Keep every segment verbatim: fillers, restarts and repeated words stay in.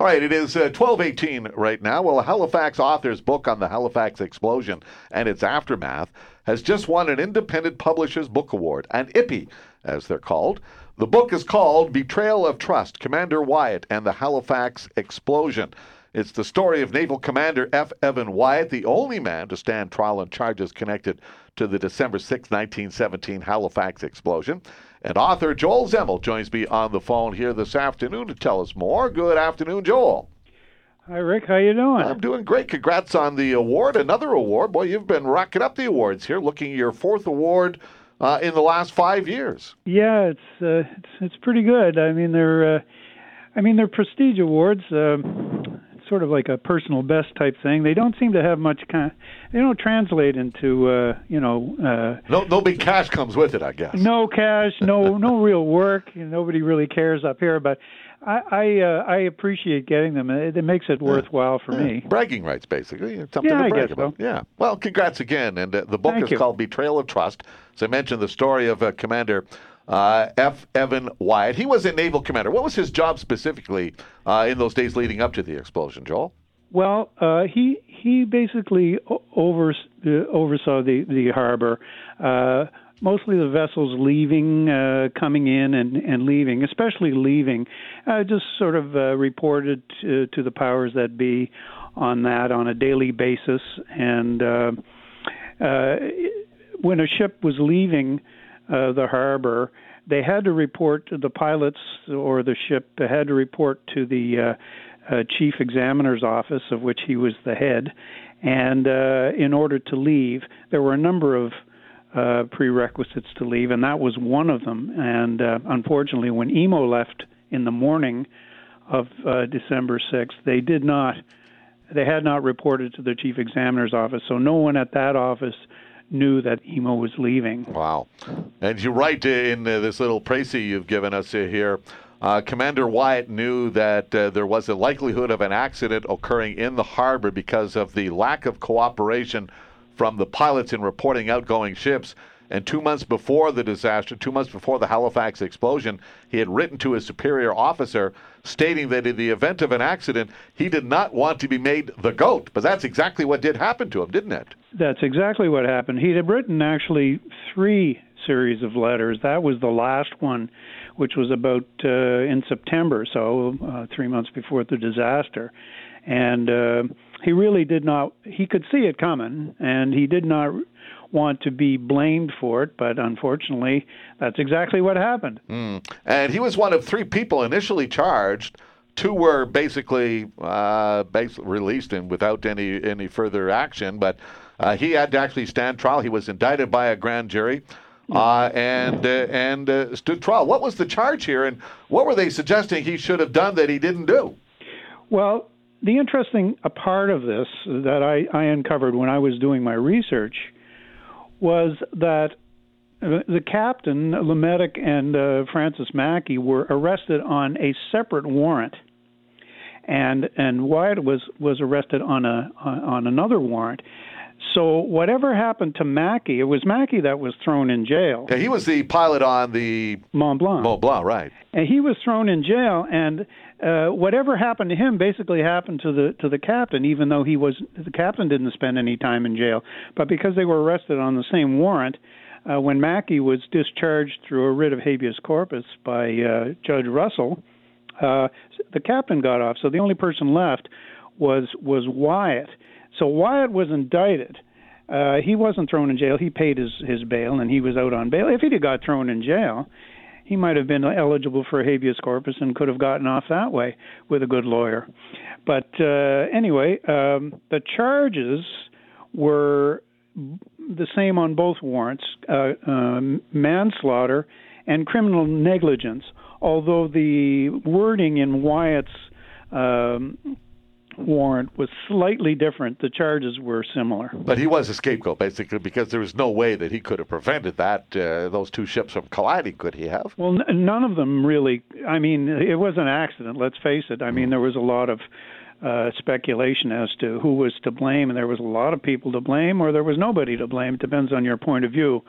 All right, it is uh, twelve eighteen right now. Well, a Halifax author's book on the Halifax explosion and its aftermath has just won an Independent Publishers Book Award, an I P I, as they're called. The book is called Betrayal of Trust, Commander Wyatt and the Halifax Explosion. It's the story of Naval Commander F. Evan Wyatt, the only man to stand trial on charges connected to the December sixth, nineteen seventeen Halifax explosion. And author Joel Zemmel joins me on the phone here this afternoon to tell us more. Good afternoon, Joel. Hi, Rick. How you doing? I'm doing great. Congrats on the award. Another award. Boy, you've been racking up the awards here, looking at your fourth award uh, in the last five years. Yeah, it's uh, it's it's pretty good. I mean, they're uh, I mean they're prestige awards. Uh, sort of like a personal best type thing. They don't seem to have much kind of, they don't translate into uh, you know uh, no no big cash comes with it, I guess. No cash, no no real work. Nobody really cares up here, but I I, uh, I appreciate getting them. It, it makes it worthwhile for yeah. me. Bragging rights, basically. Something yeah, to brag I guess about. So. Yeah. Well, congrats again. And uh, the book Thank is you. called Betrayal of Trust. As I mentioned, the story of uh, Commander Uh, F. Evan Wyatt. He was a naval commander. What was his job specifically uh, in those days leading up to the explosion, Joel? Well, uh, he he basically over, uh, oversaw the the harbor, uh, mostly the vessels leaving, uh, coming in, and, and leaving, especially leaving. Uh, just sort of uh, reported to, to the powers that be on that on a daily basis. And uh, uh, when a ship was leaving uh, the harbor, they had to report to the pilots, or the ship had to report to the uh, Uh, chief examiner's office, of which he was the head, and uh, in order to leave, there were a number of uh, prerequisites to leave, and that was one of them. And uh, unfortunately, when E M O left in the morning of uh, December sixth, they did not, they had not reported to the chief examiner's office, so no one at that office knew that E M O was leaving. Wow. And you write in uh, this little précis you've given us uh, here, Uh, Commander Wyatt knew that uh, there was a likelihood of an accident occurring in the harbor because of the lack of cooperation from the pilots in reporting outgoing ships. And two months before the disaster, two months before the Halifax explosion, he had written to his superior officer stating that in the event of an accident, he did not want to be made the GOAT. But that's exactly what did happen to him, didn't it? That's exactly what happened. He had written actually three series of letters. That was the last one, which was about uh, in September, so uh, three months before the disaster. And uh, he really did not, he could see it coming, and he did not want to be blamed for it, but unfortunately, that's exactly what happened. Mm. And he was one of three people initially charged. Two were basically uh, basically released and without any, any further action, but uh, he had to actually stand trial. He was indicted by a grand jury. Uh, and uh, and uh, stood trial. What was the charge here, and what were they suggesting he should have done that he didn't do? Well, the interesting a part of this that I, I uncovered when I was doing my research was that the captain, Lemedic, and uh, Francis Mackey were arrested on a separate warrant, and and Wyatt was was arrested on a on another warrant. So whatever happened to Mackey, it was Mackey that was thrown in jail. Yeah, he was the pilot on the Mont Blanc. Mont Blanc, right? And he was thrown in jail, and uh, whatever happened to him basically happened to the to the captain, even though he was the captain didn't spend any time in jail. But because they were arrested on the same warrant, uh, when Mackey was discharged through a writ of habeas corpus by uh, Judge Russell, uh, the captain got off. So the only person left was was Wyatt. So Wyatt was indicted. Uh, he wasn't thrown in jail. He paid his, his bail, and he was out on bail. If he'd have got thrown in jail, he might have been eligible for habeas corpus and could have gotten off that way with a good lawyer. But uh, anyway, um, the charges were the same on both warrants, uh, um, manslaughter and criminal negligence, although the wording in Wyatt's um, warrant was slightly different. The charges were similar. But he was a scapegoat, basically, because there was no way that he could have prevented that, uh, those two ships from colliding, could he have? Well, n- none of them really. I mean, it was an accident, let's face it. I mean, there was a lot of uh, speculation as to who was to blame, and there was a lot of people to blame, or there was nobody to blame. It depends on your point of view.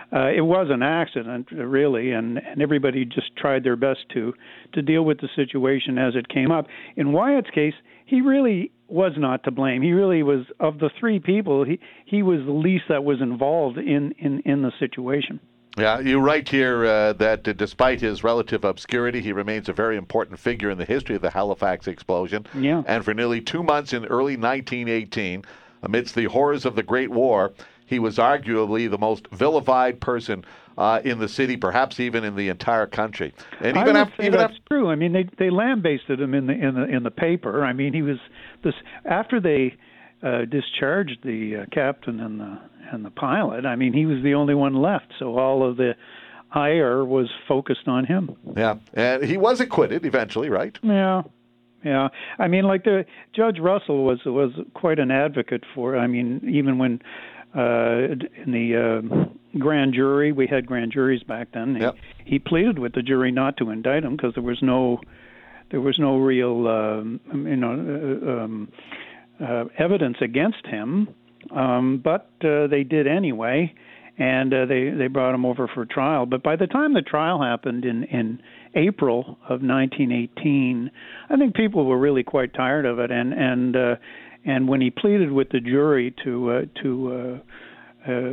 uh, it was an accident, really, and, and everybody just tried their best to to deal with the situation as it came up. In Wyatt's case, he really was not to blame. He really was, of the three people, he, he was the least that was involved in, in, in the situation. Yeah, you write here uh, that uh, despite his relative obscurity, he remains a very important figure in the history of the Halifax explosion. Yeah. And for nearly two months in early nineteen eighteen, amidst the horrors of the Great War, he was arguably the most vilified person uh, in the city, perhaps even in the entire country. And even I would after, say even that's after, true. I mean, they they lambasted him in the in the in the paper. I mean, he was this after they uh, discharged the uh, captain and the and the pilot. I mean, he was the only one left, so all of the ire was focused on him. Yeah, and he was acquitted eventually, right? Yeah. Yeah, I mean, like the Judge Russell was was quite an advocate for. I mean, even when uh, in the uh, grand jury, we had grand juries back then. He, yep. he pleaded with the jury not to indict him because there was no there was no real um, you know uh, um, uh, evidence against him, um, but uh, they did anyway, and uh, they they brought him over for trial. But by the time the trial happened in in April of nineteen eighteen, I think people were really quite tired of it, and and uh, and when he pleaded with the jury to uh, to uh, uh,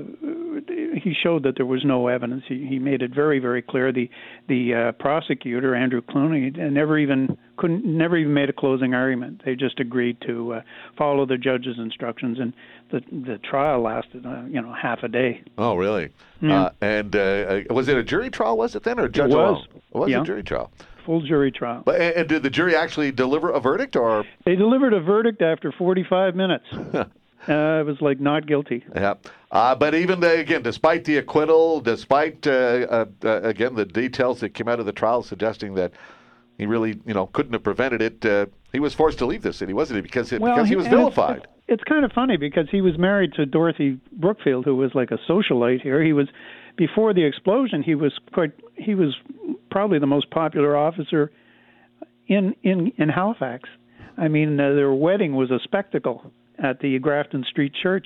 he showed that there was no evidence. He, he made it very very clear. The the uh, prosecutor Andrew Clooney never even couldn't never even made a closing argument. They just agreed to uh, follow the judge's instructions, and the the trial lasted uh, you know half a day. Oh, really? Yeah. Uh, and uh, was it a jury trial? Was it then, or a judge It was. alone? It was Yeah. a jury trial. Full jury trial. But and, and did the jury actually deliver a verdict, or? They delivered a verdict after forty-five minutes. uh, it was like not guilty. Yeah. Uh, but even the, again, despite the acquittal, despite uh, uh, uh, again the details that came out of the trial suggesting that he really, you know, couldn't have prevented it, uh, he was forced to leave the city, wasn't he? Because it, Well, because he was and it's- vilified. It's, it's kind of funny because he was married to Dorothy Brookfield, who was like a socialite here. He was before the explosion. He was quite. He was probably the most popular officer in in in Halifax. I mean, uh, their wedding was a spectacle at the Grafton Street Church,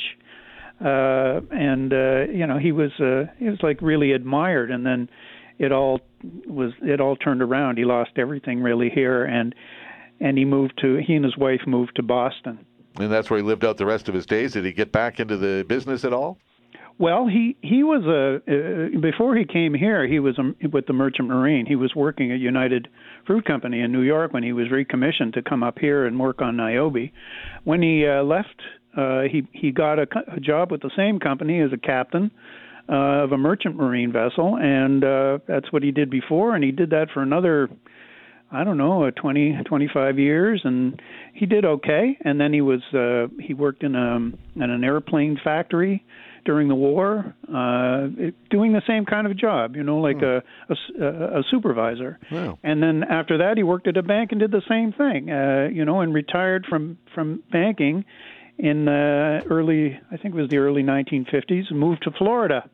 uh, and uh, you know he was uh, he was like really admired. And then it all was it all turned around. He lost everything really here, and and he moved to he and his wife moved to Boston. And that's where he lived out the rest of his days. Did he get back into the business at all? Well, he he was a uh, before he came here. He was a, with the Merchant Marine. He was working at United Fruit Company in New York when he was recommissioned to come up here and work on Niobe. When he uh, left, uh, he he got a, a job with the same company as a captain uh, of a Merchant Marine vessel, and uh, that's what he did before. And he did that for another, I don't know, uh, twenty, twenty-five years, and he did okay. And then he was uh, he worked in a in an airplane factory during the war, uh, doing the same kind of job, you know, like hmm. a, a, a supervisor. Wow. And then after that, he worked at a bank and did the same thing, uh, you know, and retired from, from banking in uh, early, I think it was the early nineteen fifties, moved to Florida.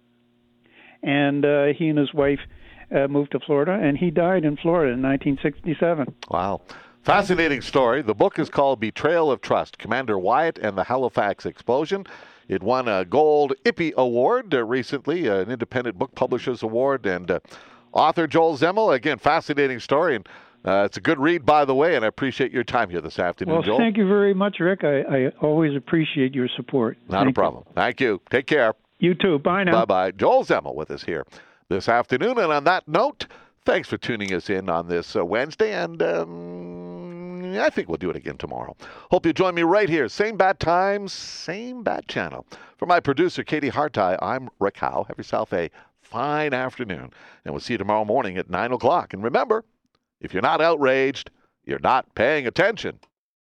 And uh, he and his wife uh, moved to Florida, and he died in Florida in nineteen sixty-seven. Wow. Fascinating story. The book is called Betrayal of Trust, Commander Wyatt and the Halifax Explosion. It won a Gold Ippy Award uh, recently, uh, an Independent Book Publishers Award, and uh, author Joel Zemmel. Again, fascinating story, and uh, it's a good read, by the way, and I appreciate your time here this afternoon, well, Joel. Thank you very much, Rick. I, I always appreciate your support. Not Thank a problem. You. Thank you. Take care. You too. Bye now. Bye-bye. Joel Zemmel with us here this afternoon, and on that note, thanks for tuning us in on this uh, Wednesday, and um, I think we'll do it again tomorrow. Hope you join me right here. Same bad time, same bad channel. For my producer, Katie Hartai, I'm Rick Howe. Have yourself a fine afternoon, and we'll see you tomorrow morning at nine o'clock. And remember, if you're not outraged, you're not paying attention.